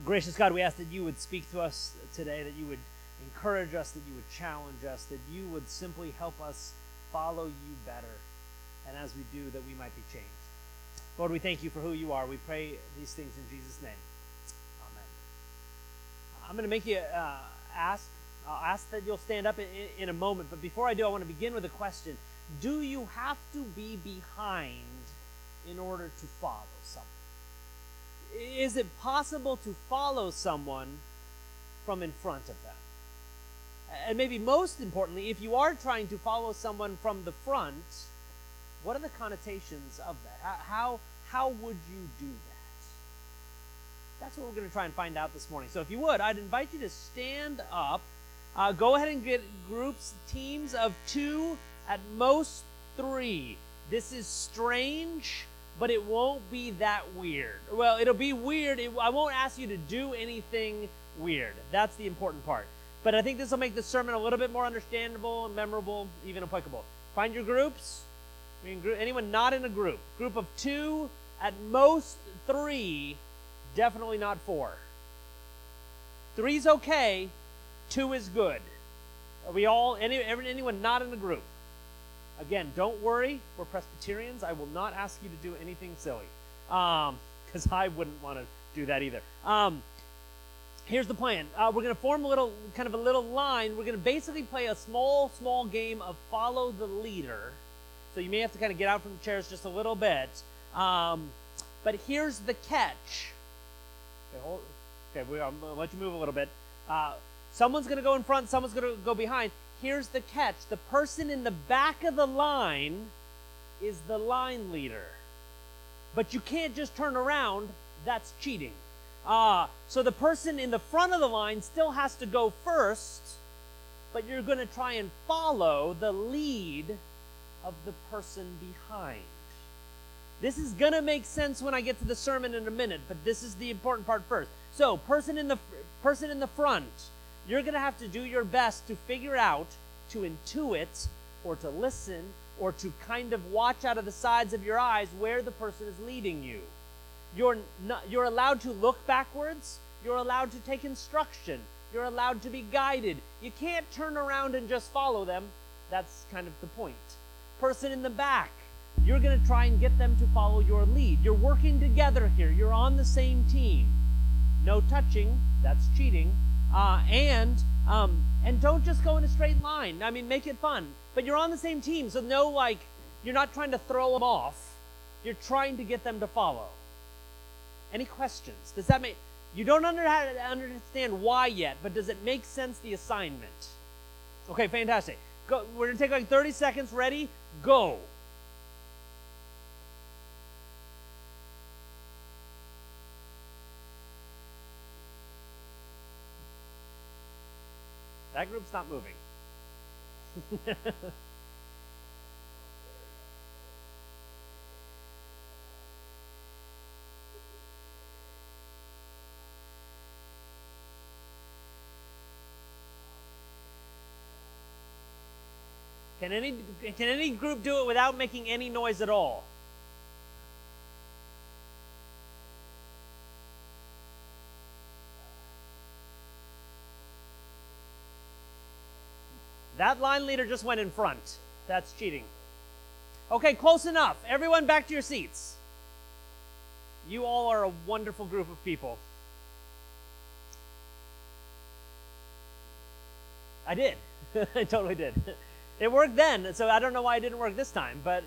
Gracious God, we ask that you would speak to us today, that you would encourage us, that you would challenge us, that you would simply help us follow you better. And as we do, that we might be changed. Lord, we thank you for who you are. We pray these things in Jesus' name. Amen. I'm going to make you ask. I'll ask that you'll stand up in a moment. But before I do, I want to begin with a question. Do you have to be behind in order to follow someone? Is it possible to follow someone from in front of them? And maybe most importantly, if you are trying to follow someone from the front, what are the connotations of that? How would you do that? That's what we're going to try and find out this morning. So if you would, I'd invite you to stand up. Go ahead and get groups, teams of 2, at most 3. This is strange, but it won't be that weird. Well, it'll be weird. I won't ask you to do anything weird. That's the important part. But I think this will make the sermon a little bit more understandable and memorable, even applicable. Find your groups. Anyone not in a group. Group of 2, at most 3, definitely not 4. 3 is okay, 2 is good. Are we all, anyone not in a group? Again, don't worry, we're Presbyterians. I will not ask you to do anything silly, because I wouldn't want to do that either. Here's the plan. We're going to form a little line. We're going to basically play a small game of follow the leader. So you may have to kind of get out from the chairs just a little bit. But here's the catch. Okay, I'm going to let you move a little bit. Someone's going to go in front, someone's going to go behind. Here's the catch. The person in the back of the line is the line leader. But you can't just turn around. That's cheating. So the person in the front of the line still has to go first, but you're going to try and follow the lead of the person behind. This is going to make sense when I get to the sermon in a minute, but this is the important part first. So, person in the front, you're going to have to do your best to figure out, to intuit, or to listen, or to kind of watch out of the sides of your eyes where the person is leading you. You're allowed to look backwards. You're allowed to take instruction. You're allowed to be guided. You can't turn around and just follow them. That's kind of the point. Person in the back, you're going to try and get them to follow your lead. You're working together here. You're on the same team. No touching. That's cheating. And don't just go in a straight line. I mean, make it fun. But you're on the same team, so you're not trying to throw them off. You're trying to get them to follow. Any questions? Does that make... You don't understand why yet, but does it make sense, the assignment? Okay, fantastic. Go. We're going to take like 30 seconds. Ready? Go. That group's not moving. Can any group do it without making any noise at all? That line leader just went in front. That's cheating. Okay, close enough. Everyone back to your seats. You all are a wonderful group of people. I did. I totally did. It worked then, so I don't know why it didn't work this time. But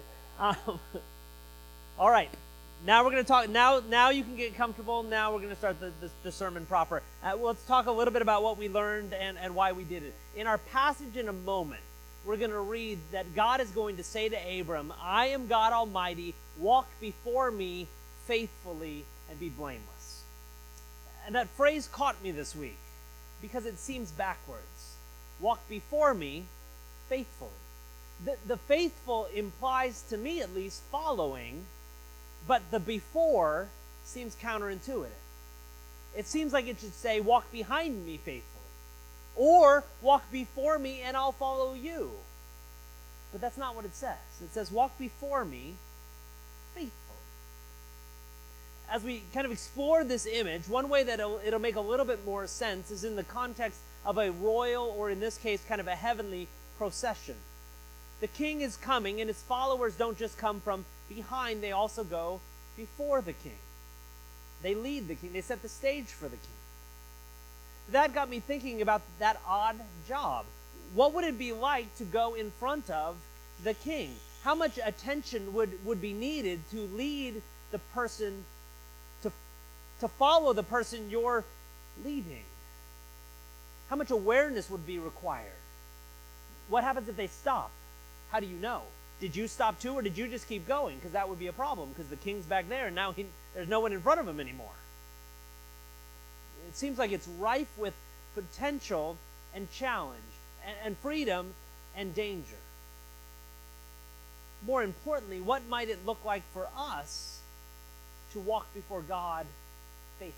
all right, now we're going to talk. Now you can get comfortable. Now we're going to start the sermon proper. Let's talk a little bit about what we learned and why we did it. In our passage in a moment, we're going to read that God is going to say to Abram, "I am God Almighty. Walk before me faithfully and be blameless." And that phrase caught me this week because it seems backwards. Walk before me faithfully. The faithful implies, to me at least, following, but the before seems counterintuitive. It seems like it should say, walk behind me faithfully, or walk before me and I'll follow you. But that's not what it says. It says, walk before me faithfully. as we kind of explore this image, one way that it'll make a little bit more sense is in the context of a royal, or in this case, kind of a heavenly procession. The king is coming, and his followers don't just come from behind, they also go before the king. They lead the king, they set the stage for the king. That got me thinking about that odd job. What would it be like to go in front of the king? How much attention would be needed to lead the person, to follow the person you're leading? How much awareness would be required? What happens if they stop? How do you know? Did you stop too, or did you just keep going? Because that would be a problem, because the king's back there, and now there's no one in front of him anymore. It seems like it's rife with potential and challenge, and freedom and danger. More importantly, what might it look like for us to walk before God faithfully?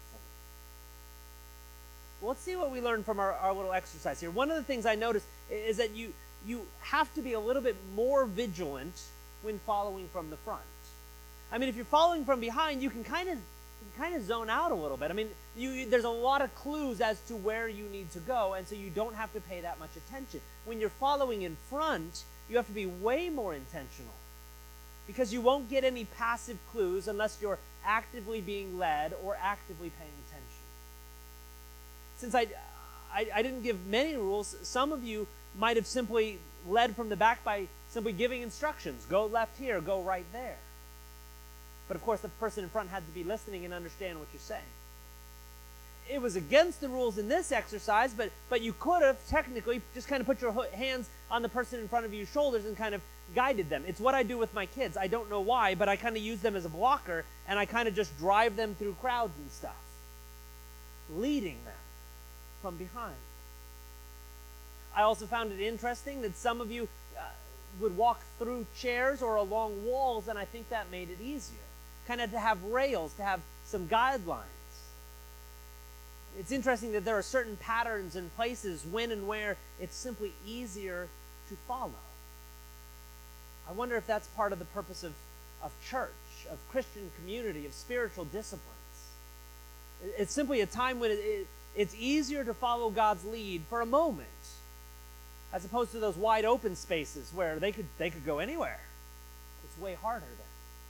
Well, let's see what we learned from our little exercise here. One of the things I noticed is that you have to be a little bit more vigilant when following from the front. I mean, if you're following from behind, you can kind of zone out a little bit. I mean, there's a lot of clues as to where you need to go, and so you don't have to pay that much attention. When you're following in front, you have to be way more intentional, because you won't get any passive clues unless you're actively being led or actively paying attention. Since I didn't give many rules, some of you might have simply led from the back by simply giving instructions. Go left here, go right there. But of course, the person in front had to be listening and understand what you're saying. It was against the rules in this exercise, but you could have technically just kind of put your hands on the person in front of your shoulders and kind of guided them. It's what I do with my kids. I don't know why, but I kind of use them as a blocker, and I kind of just drive them through crowds and stuff, leading them from behind. I also found it interesting that some of you would walk through chairs or along walls, and I think that made it easier. Kind of to have rails, to have some guidelines. It's interesting that there are certain patterns and places when and where it's simply easier to follow. I wonder if that's part of the purpose of church, of Christian community, of spiritual disciplines. It's simply a time when it's easier to follow God's lead for a moment, as opposed to those wide open spaces where they could go anywhere. It's way harder then.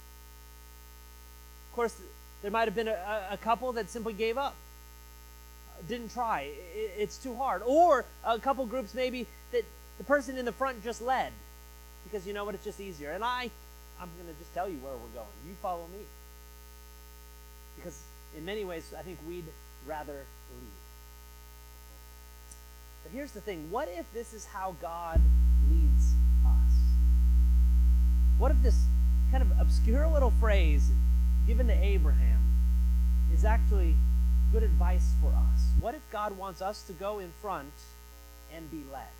Of course, there might have been a couple that simply gave up, didn't try. It's too hard. Or a couple groups maybe that the person in the front just led, because you know what, it's just easier. And I'm going to just tell you where we're going. You follow me. Because in many ways, I think we'd rather lead. But here's the thing. What if this is how God leads us? What if this kind of obscure little phrase given to Abraham is actually good advice for us? What if God wants us to go in front and be led?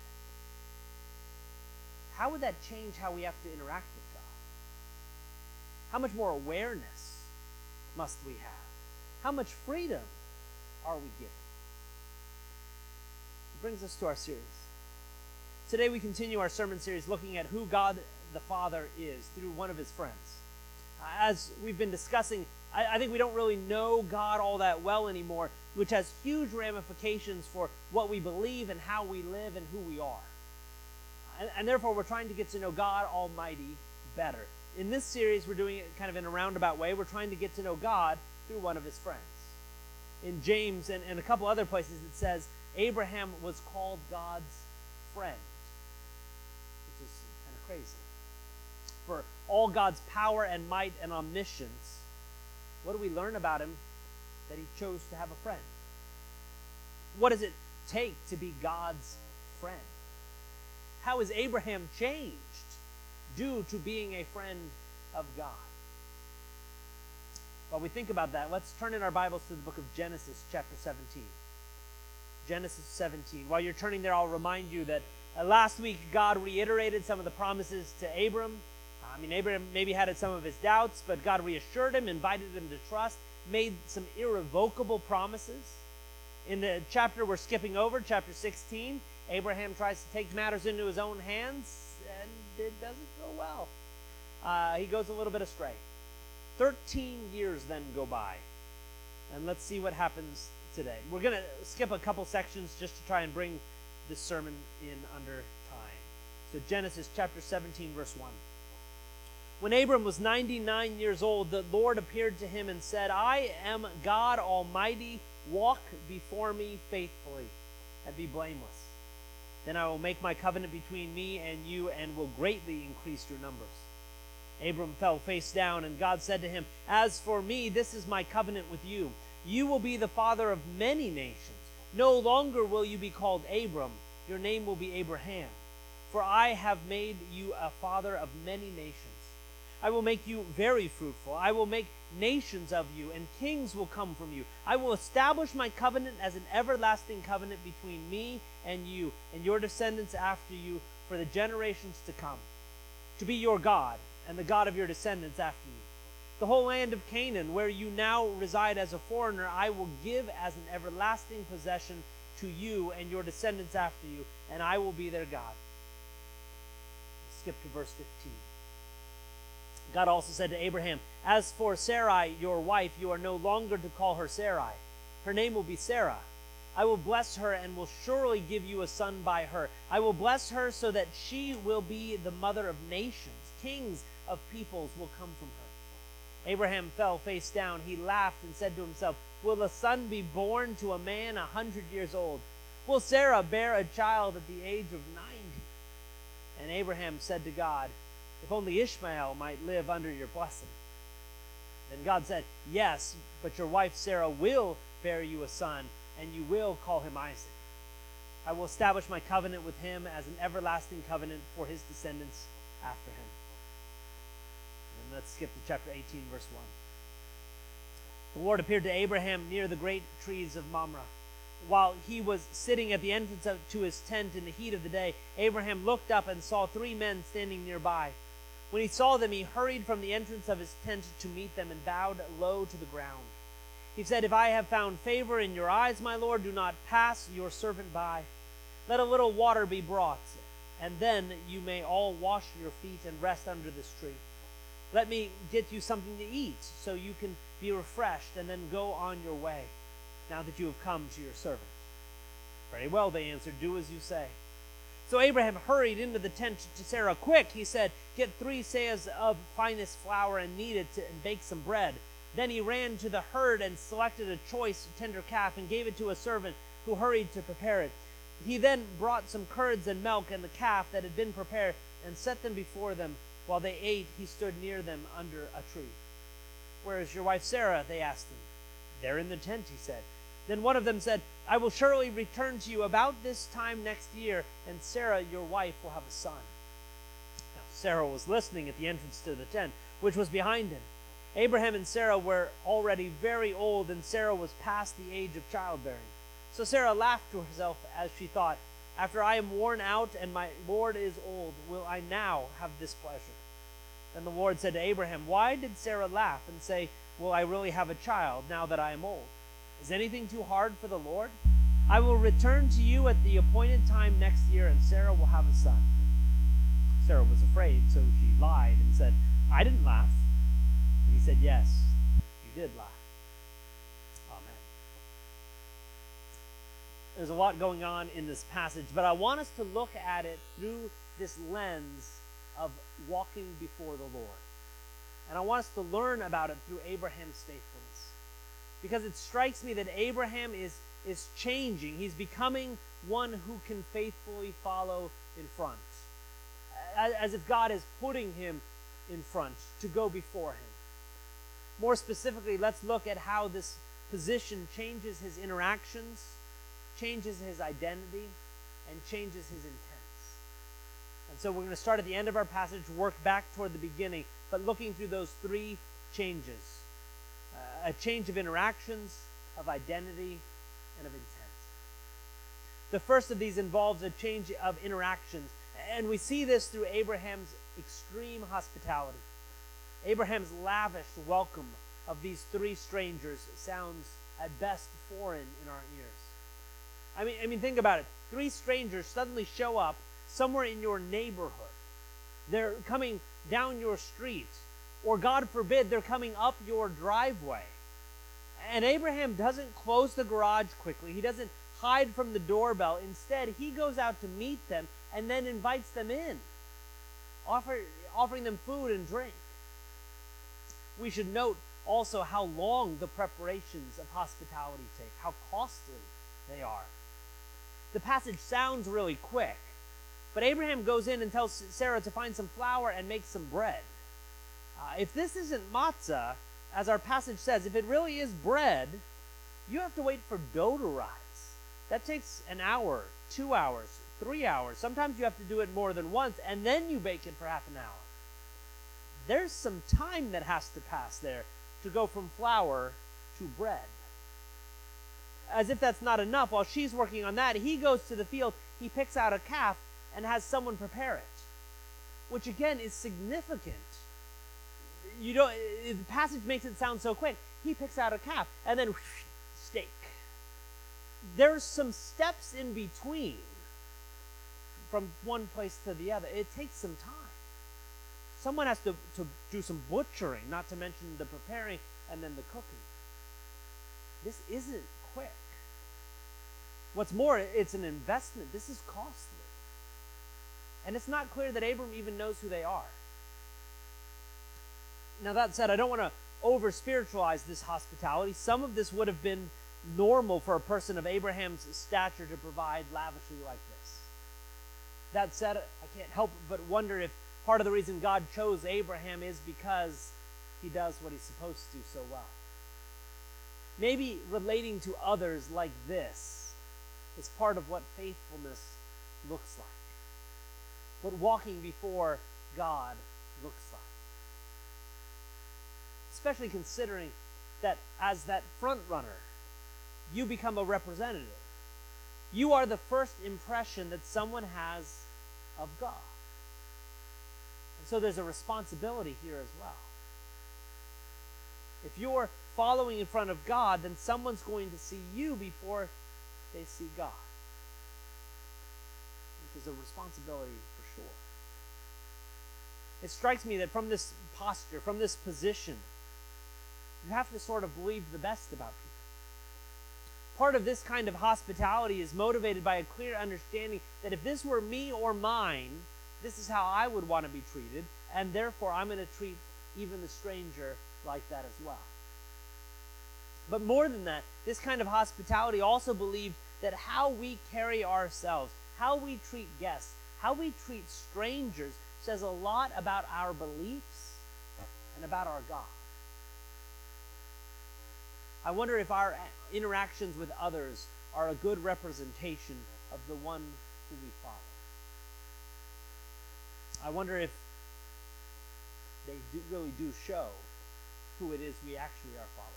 How would that change how we have to interact with God? How much more awareness must we have? How much freedom are we given? It brings us to our series. Today we continue our sermon series looking at who God the Father is through one of his friends. As we've been discussing, I think we don't really know God all that well anymore, which has huge ramifications for what we believe and how we live and who we are. And therefore, we're trying to get to know God Almighty better. In this series, we're doing it kind of in a roundabout way. We're trying to get to know God through one of his friends. In James and a couple other places, it says Abraham was called God's friend, which is kind of crazy. For all God's power and might and omniscience, what do we learn about him? That he chose to have a friend. What does it take to be God's friend? How is Abraham changed due to being a friend of God? While we think about that, let's turn in our Bibles to the book of Genesis, chapter 17. Genesis 17. While you're turning there, I'll remind you that last week God reiterated some of the promises to Abram. Abraham maybe had some of his doubts, but God reassured him, invited him to trust, made some irrevocable promises. In the chapter we're skipping over, chapter 16, Abraham tries to take matters into his own hands, and it doesn't go well. He goes a little bit astray. 13 years then go by. And let's see what happens today. We're going to skip a couple sections just to try and bring this sermon in under time. So Genesis chapter 17, verse 1. When Abram was 99 years old, the Lord appeared to him and said, I am God Almighty. Walk before me faithfully and be blameless. Then I will make my covenant between me and you and will greatly increase your numbers. Abram fell face down, and God said to him, As for me, this is my covenant with you. You will be the father of many nations. No longer will you be called Abram. Your name will be Abraham. For I have made you a father of many nations. I will make you very fruitful. I will make nations of you, and kings will come from you. I will establish my covenant as an everlasting covenant between me and you and your descendants after you for the generations to come, to be your God and the God of your descendants after you. The whole land of Canaan, where you now reside as a foreigner, I will give as an everlasting possession to you and your descendants after you, and I will be their God. Skip to verse 15. God also said to Abraham, As for Sarai, your wife, you are no longer to call her Sarai. Her name will be Sarah. I will bless her and will surely give you a son by her. I will bless her so that she will be the mother of nations. Kings of peoples will come from her. Abraham fell face down. He laughed and said to himself, Will a son be born to a man 100 years old? Will Sarah bear a child at the age of 90? And Abraham said to God, If only Ishmael might live under your blessing. Then God said, Yes, but your wife Sarah will bear you a son, and you will call him Isaac. I will establish my covenant with him as an everlasting covenant for his descendants after him. And then let's skip to chapter 18, verse 1. The Lord appeared to Abraham near the great trees of Mamre. While he was sitting at the entrance to his tent in the heat of the day, Abraham looked up and saw 3 men standing nearby. When he saw them, he hurried from the entrance of his tent to meet them and bowed low to the ground. He said, If I have found favor in your eyes, my Lord, do not pass your servant by. Let a little water be brought, and then you may all wash your feet and rest under this tree. Let me get you something to eat, so you can be refreshed, and then go on your way, now that you have come to your servant. Very well, they answered, do as you say. So Abraham hurried into the tent to Sarah. Quick, he said, get 3 seahs of finest flour and knead it and bake some bread. Then he ran to the herd and selected a choice tender calf and gave it to a servant who hurried to prepare it. He then brought some curds and milk and the calf that had been prepared and set them before them. While they ate, he stood near them under a tree. Where is your wife Sarah? They asked him. There in the tent, he said. Then one of them said, I will surely return to you about this time next year, and Sarah, your wife, will have a son. Now, Sarah was listening at the entrance to the tent, which was behind him. Abraham and Sarah were already very old, and Sarah was past the age of childbearing. So Sarah laughed to herself as she thought, After I am worn out and my Lord is old, will I now have this pleasure? Then the Lord said to Abraham, Why did Sarah laugh and say, Will I really have a child now that I am old? Is anything too hard for the Lord? I will return to you at the appointed time next year, and Sarah will have a son. Sarah was afraid, so she lied and said, I didn't laugh. And he said, Yes, you did laugh. Amen. There's a lot going on in this passage, but I want us to look at it through this lens of walking before the Lord. And I want us to learn about it through Abraham's faithfulness. Because it strikes me that Abraham is changing. He's becoming one who can faithfully follow in front. As if God is putting him in front to go before him. More specifically, let's look at how this position changes his interactions, changes his identity, and changes his intents. And so we're going to start at the end of our passage, work back toward the beginning, but looking through those 3 changes. A change of interactions, of identity, and of intent. The first of these involves a change of interactions, and we see this through Abraham's extreme hospitality. Abraham's lavish welcome of these 3 strangers sounds at best foreign in our ears. I mean, think about it. 3 strangers suddenly show up somewhere in your neighborhood. They're coming down your street. Or God forbid, they're coming up your driveway. And Abraham doesn't close the garage quickly. He doesn't hide from the doorbell. Instead, he goes out to meet them and then invites them in, offering them food and drink. We should note also how long the preparations of hospitality take, how costly they are. The passage sounds really quick, but Abraham goes in and tells Sarah to find some flour and make some bread. If this isn't matzah, as our passage says, if it really is bread, you have to wait for dough to rise. That takes an hour, 2 hours, 3 hours. Sometimes you have to do it more than once, and then you bake it for half an hour. There's some time that has to pass there to go from flour to bread. As if that's not enough, while she's working on that, he goes to the field, he picks out a calf, and has someone prepare it, which again is significant. The passage makes it sound so quick. He picks out a calf, and then steak. There's some steps in between from one place to the other. It takes some time. Someone has to do some butchering, not to mention the preparing and then the cooking. This isn't quick. What's more, it's an investment. This is costly. And it's not clear that Abram even knows who they are. Now, that said, I don't want to over-spiritualize this hospitality. Some of this would have been normal for a person of Abraham's stature to provide lavishly like this. That said, I can't help but wonder if part of the reason God chose Abraham is because he does what he's supposed to so well. Maybe relating to others like this is part of what faithfulness looks like, what walking before God looks like. Especially considering that as that front runner, you become a representative. You are the first impression that someone has of God. And so there's a responsibility here as well. If you're following in front of God, then someone's going to see you before they see God. Which is a responsibility for sure. It strikes me that from this posture, from this position, you have to sort of believe the best about people. Part of this kind of hospitality is motivated by a clear understanding that if this were me or mine, this is how I would want to be treated, and therefore I'm going to treat even the stranger like that as well. But more than that, this kind of hospitality also believed that how we carry ourselves, how we treat guests, how we treat strangers says a lot about our beliefs and about our God. I wonder if our interactions with others are a good representation of the one who we follow. I wonder if they really do show who it is we actually are following.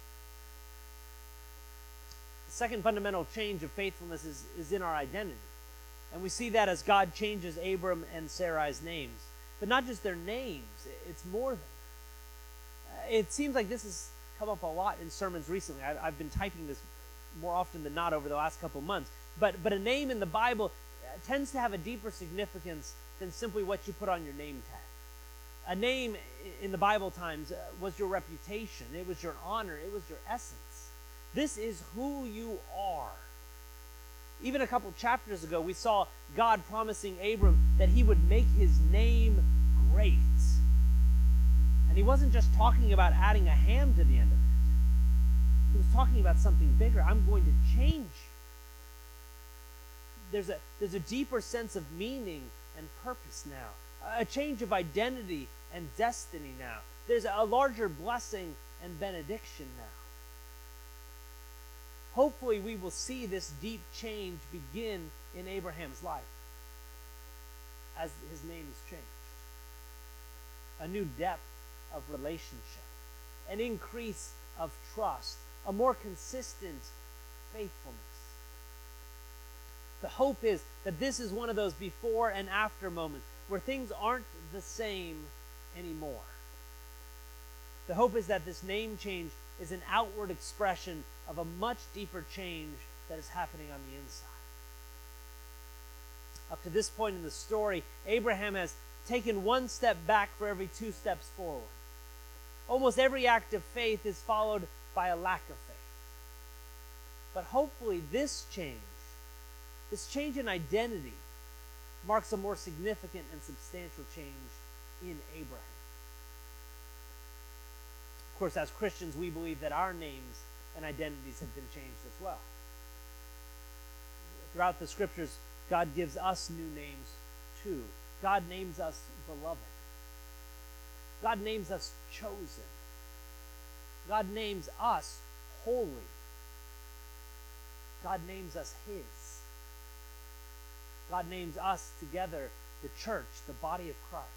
The second fundamental change of faithfulness is in our identity. And we see that as God changes Abram and Sarai's names. But not just their names, it's more than that. It seems like this has come up a lot in sermons recently. I've been typing this more often than not over the last couple months. But a name in the Bible tends to have a deeper significance than simply what you put on your name tag. A name in the Bible times was your reputation. It was your honor. It was your essence. This is who you are. Even a couple chapters ago, we saw God promising Abram that he would make his name great. And he wasn't just talking about adding a ham to the end of it. He was talking about something bigger. I'm going to change you. There's a deeper sense of meaning and purpose now. A change of identity and destiny now. There's a larger blessing and benediction now. Hopefully we will see this deep change begin in Abraham's life as his name is changed. A new depth of relationship, an increase of trust, a more consistent faithfulness. The hope is that this is one of those before and after moments where things aren't the same anymore. The hope is that this name change is an outward expression of a much deeper change that is happening on the inside. Up to this point in the story, Abraham has taken one step back for every 2 steps forward. Almost every act of faith is followed by a lack of faith. But hopefully this change in identity, marks a more significant and substantial change in Abraham. Of course, as Christians, we believe that our names and identities have been changed as well. Throughout the scriptures, God gives us new names too. God names us beloved. God names us chosen. God names us holy. God names us His. God names us together the church, the body of Christ.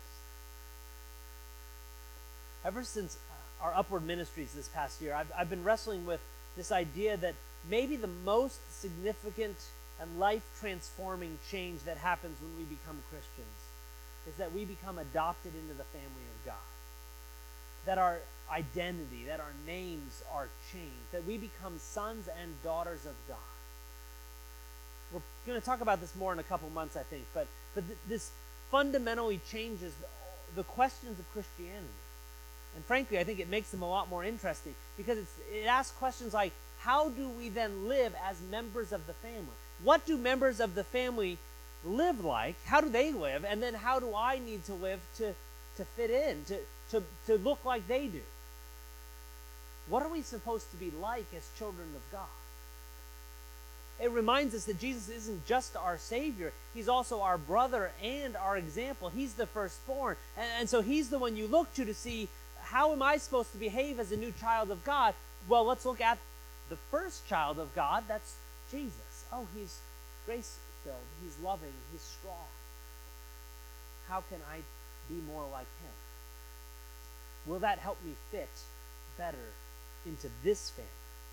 Ever since our upward ministries this past year, I've been wrestling with this idea that maybe the most significant and life-transforming change that happens when we become Christians is that we become adopted into the family of God. That our identity, that our names are changed, that we become sons and daughters of God. We're going to talk about this more in a couple months, I think, but this fundamentally changes the questions of Christianity. And frankly, I think it makes them a lot more interesting because it asks questions like, how do we then live as members of the family? What do members of the family live like? How do they live? And then how do I need to live to fit in, to look like they do? What are we supposed to be like as children of God? It reminds us that Jesus isn't just our Savior. He's also our brother and our example. He's the firstborn. And so He's the one you look to see, how am I supposed to behave as a new child of God? Well, let's look at the first child of God. That's Jesus. Oh, He's grace-filled. He's loving. He's strong. How can I be more like Him? Will that help me fit better into this family?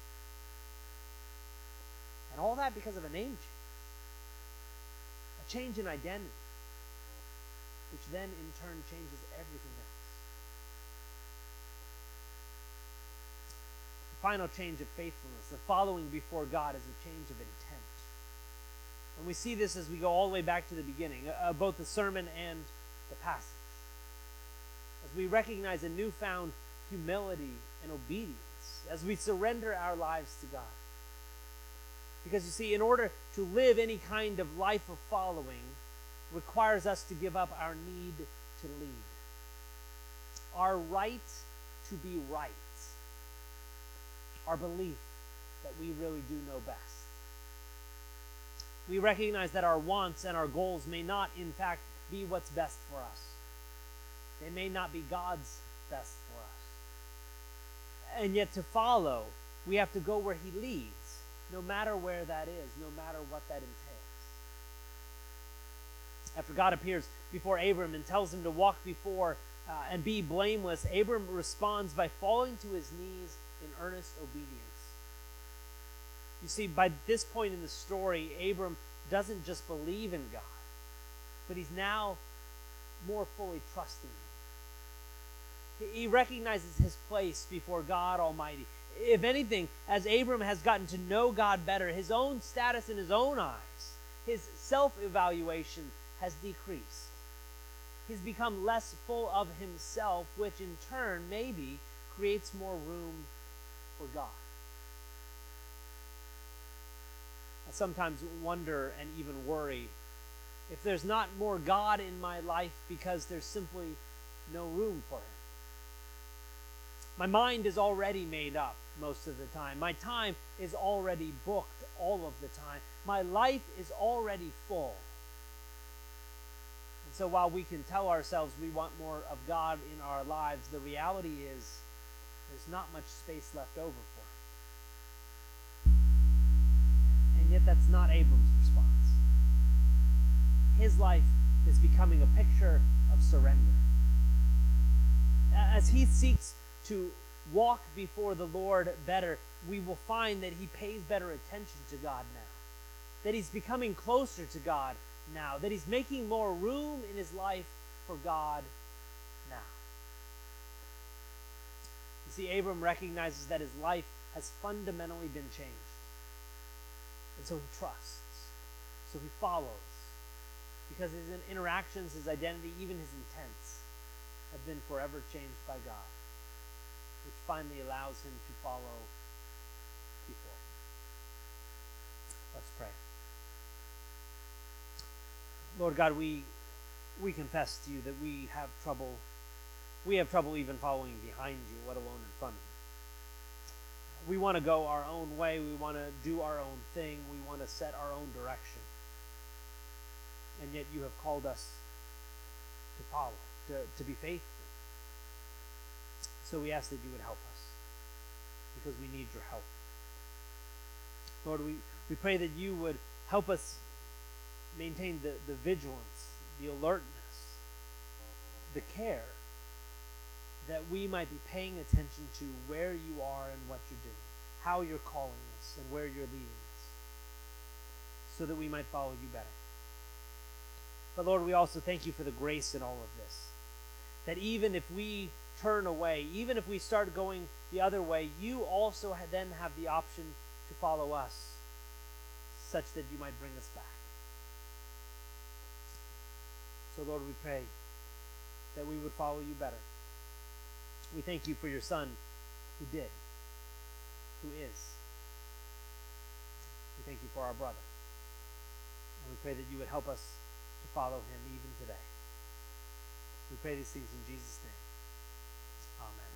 And all that because of a name change. A change in identity, which then in turn changes everything else. The final change of faithfulness, the following before God, is a change of intent. And we see this as we go all the way back to the beginning, both the sermon and the passage. As we recognize a newfound humility and obedience, as we surrender our lives to God. Because you see, in order to live any kind of life of following requires us to give up our need to lead. Our right to be right. Our belief that we really do know best. We recognize that our wants and our goals may not, in fact, be what's best for us. They may not be God's best for us. And yet to follow, we have to go where He leads. No matter where that is, no matter what that entails. After God appears before Abram and tells him to walk before and be blameless, Abram responds by falling to his knees in earnest obedience. You see, by this point in the story, Abram doesn't just believe in God, but he's now more fully trusting Him. He recognizes his place before God Almighty. If anything, as Abram has gotten to know God better, his own status in his own eyes, his self-evaluation has decreased. He's become less full of himself, which in turn maybe creates more room for God. I sometimes wonder and even worry if there's not more God in my life because there's simply no room for Him. My mind is already made up most of the time. My time is already booked all of the time. My life is already full. And so while we can tell ourselves we want more of God in our lives, the reality is there's not much space left over for Him. And yet that's not Abram's response. His life is becoming a picture of surrender. As he seeks to walk before the Lord better, we will find that he pays better attention to God now. That he's becoming closer to God now. That he's making more room in his life for God now. You see, Abram recognizes that his life has fundamentally been changed. And so he trusts. So he follows. Because his interactions, his identity, even his intents have been forever changed by God. which finally allows him to follow before him. Let's pray. Lord God, we confess to you that we have trouble even following behind you, let alone in front of you. We want to go our own way. We want to do our own thing. We want to set our own direction. And yet you have called us to follow, to be faithful. So we ask that you would help us, because we need your help. Lord, we pray that you would help us maintain the vigilance, the alertness, the care, that we might be paying attention to where you are and what you're doing, how you're calling us and where you're leading us, so that we might follow you better. But Lord, we also thank you for the grace in all of this, that even if we turn away, even if we start going the other way, you also then have the option to follow us, such that you might bring us back. So Lord, we pray that we would follow you better. We thank you for your Son who did, who is. We thank you for our brother. And we pray that you would help us to follow him even today. We pray these things in Jesus' name. Amen.